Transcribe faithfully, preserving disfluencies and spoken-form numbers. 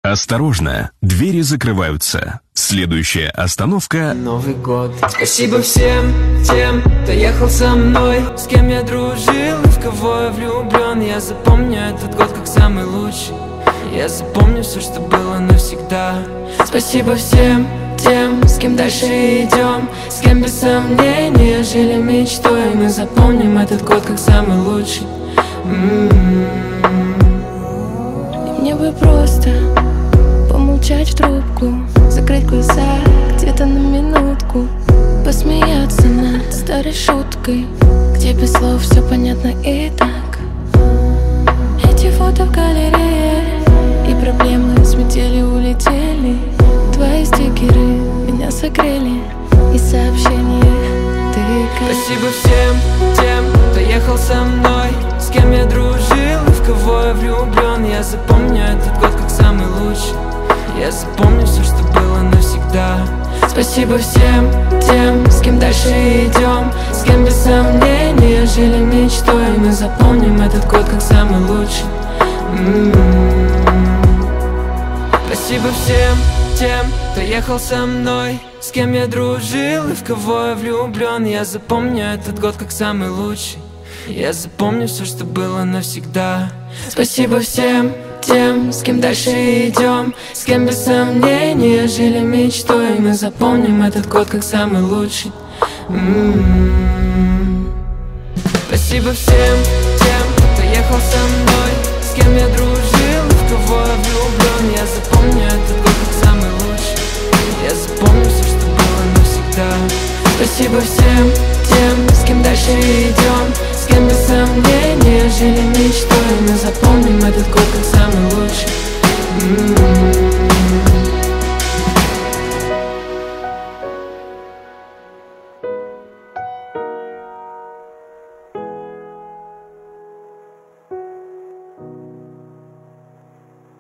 Осторожно, двери закрываются. Следующая остановка — Новый год. Спасибо всем тем, кто ехал со мной, с кем я дружил и в кого я влюблен. Я запомню этот год как самый лучший. Я запомню все, что было навсегда. Спасибо всем тем, с кем дальше идем, с кем без сомнения жили мечтой. Мы запомним этот год как самый лучший. М-м-м. Мне бы просто помолчать в трубку, закрыть глаза где-то на минутку, посмеяться над старой шуткой, где без слов все понятно и так. Эти фото в галерее и проблемы с метели улетели. Твои стикеры меня согрели, и сообщения ты как... Спасибо всем тем, кто ехал со мной, с кем я дружил и в кого я влюблен. Я запомню этот год как самый лучший. Я запомню все, что было навсегда. Спасибо всем тем, с кем дальше идем, с кем без сомнения жили мечтой. Мы запомним этот год как самый лучший. М-м-м. Спасибо всем тем, кто ехал со мной, с кем я дружил и в кого я влюблен. Я запомню этот год как самый лучший. Я запомню все, что было навсегда. Спасибо всем тем, с кем дальше идем, с кем без сомнения жили мечтой. Мы запомним этот год как самый лучший. М-м-м. Спасибо всем тем, кто ехал со мной, с кем я дружил